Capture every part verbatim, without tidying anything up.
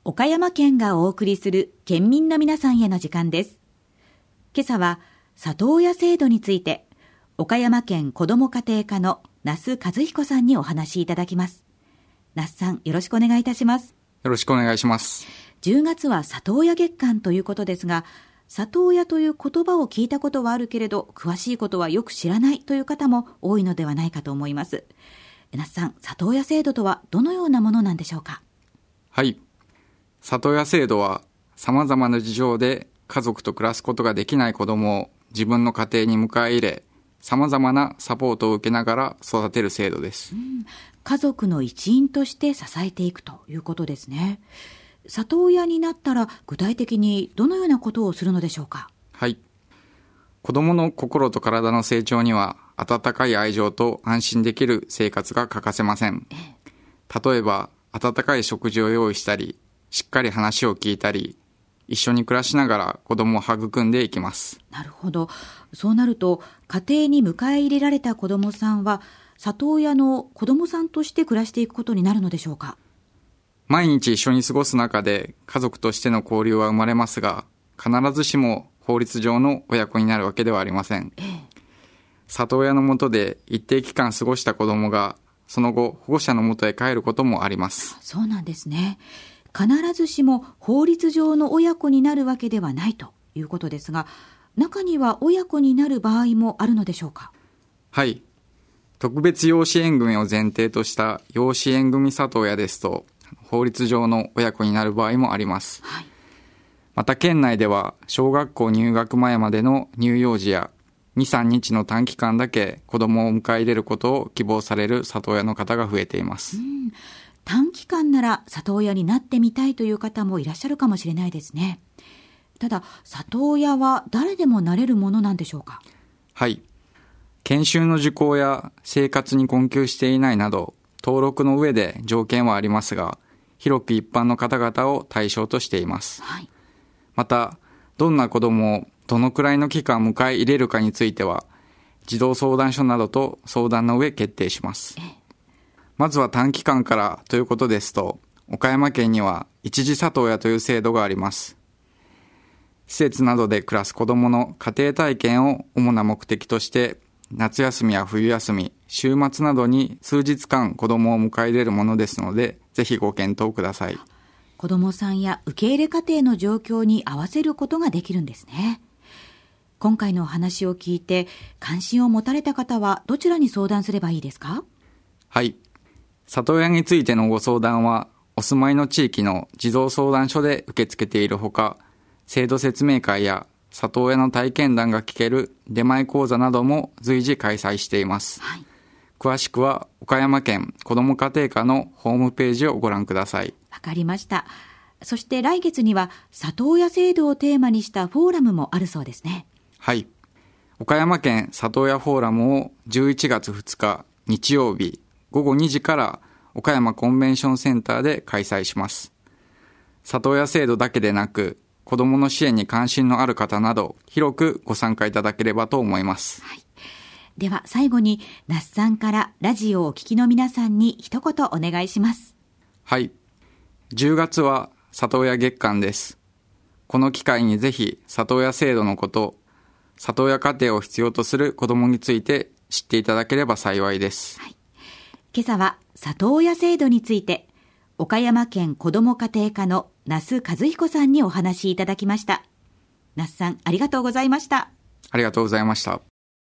岡山県がお送りする県民の皆さんへの時間です。今朝は里親制度について岡山県子ども家庭課の那須和彦さんにお話しいただきます。那須さん、よろしくお願いいたします。 よろしくお願いします。 じゅうがつは里親月間ということですが、里親という言葉を聞いたことはあるけれど詳しいことはよく知らないという方も多いのではないかと思います。那須さん、里親制度とはどのようなものなんでしょうか？ はい。里親制度は様々な事情で家族と暮らすことができない子どもを自分の家庭に迎え入れ、様々なサポートを受けながら育てる制度です。 うん、家族の一員として支えていくということですね。里親になったら具体的にどのようなことをするのでしょうか？ はい。子どもの心と体の成長には温かい愛情と安心できる生活が欠かせません。例えば、温かい食事を用意したり、しっかり話を聞いたり、一緒に暮らしながら子供を育んでいきます。 なるほど。そうなると、家庭に迎え入れられた子供さんは、里親の子供さんとして暮らしていくことになるのでしょうか？ 毎日一緒に過ごす中で家族としての交流は生まれますが、必ずしも法律上の親子になるわけではありません。ええ、里親の下で一定期間過ごした子供が、その後保護者の元へ帰ることもあります。 そうなんですね。必ずしも法律上の親子になるわけではないということですが、中には親子になる場合もあるのでしょうか？ はい。特別養子縁組を前提とした養子縁組里親ですと、法律上の親子になる場合もあります。はい、また県内では小学校入学前までの乳幼児やに、さんにちの短期間だけ子供を迎え入れることを希望される里親の方が増えています。 うん、短期間なら里親になってみたいという方もいらっしゃるかもしれないですね。ただ、里親は誰でもなれるものなんでしょうか？ はい。研修の受講や生活に困窮していないなど、登録の上で条件はありますが、広く一般の方々を対象としています。はい、また、どんな子供をどのくらいの期間迎え入れるかについては、児童相談所などと相談の上決定します。まずは短期間からということですと、岡山県には一時里親という制度があります。施設などで暮らす子どもの家庭体験を主な目的として、夏休みや冬休み、週末などに数日間子どもを迎え入れるものですので、ぜひご検討ください。 子どもさんや受け入れ家庭の状況に合わせることができるんですね。今回のお話を聞いて関心を持たれた方はどちらに相談すればいいですか？ はい。里親についてのご相談は、お住まいの地域の児童相談所で受け付けているほか、制度説明会や里親の体験談が聞ける出前講座なども随時開催しています。はい、詳しくは岡山県子ども家庭課のホームページをご覧ください。 わかりました。そして来月には里親制度をテーマにしたフォーラムもあるそうですね。 はい。岡山県里親フォーラムをじゅういちがつふつか日曜日ごごにじから岡山コンベンションセンターで開催します。里親制度だけでなく、子どもの支援に関心のある方など、広くご参加いただければと思います。 はい、では最後に、那須さんからラジオをお聞きの皆さんに一言お願いします。 はい。じゅうがつは里親月間です。この機会にぜひ里親制度のこと、里親家庭を必要とする子どもについて知っていただければ幸いです。はい、 今朝は里親制度について、岡山県子ども家庭課の那須和彦さんにお話しいただきました。那須さん、ありがとうございました。 ありがとうございました。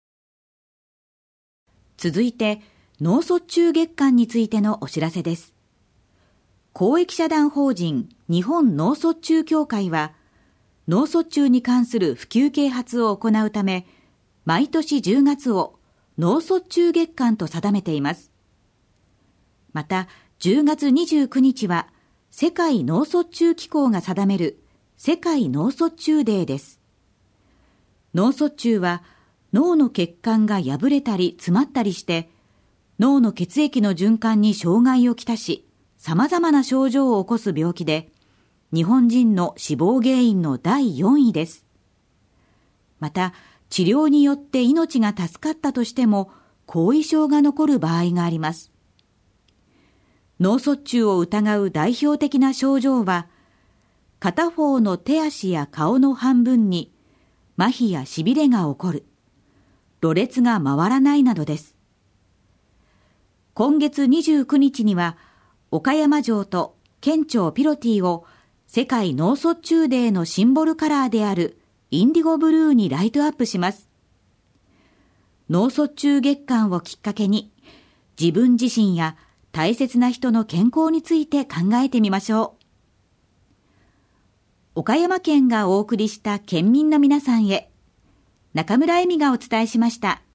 続いて、脳卒中月間についてのお知らせです。公益社団法人日本脳卒中協会は、脳卒中に関する普及啓発を行うため、毎年じゅうがつを脳卒中月間と定めています。また、じゅうがつにじゅうくにちは、世界脳卒中機構が定める世界脳卒中デーです。脳卒中は、脳の血管が破れたり詰まったりして、脳の血液の循環に障害をきたし、様々な症状を起こす病気で、日本人の死亡原因のだいよんいです。また、治療によって命が助かったとしても、後遺症が残る場合があります。脳卒中を疑う代表的な症状は、 片方の手足や顔の半分に麻痺やしびれが起こる、ろれつが回らないなどです。今月にじゅうくにちには岡山城と県庁ピロティを世界脳卒中デーのシンボルカラーであるインディゴブルーにライトアップします。脳卒中月間をきっかけに自分自身や大切な人の健康について考えてみましょう。岡山県がお送りした県民の皆さんへ、中村恵美がお伝えしました。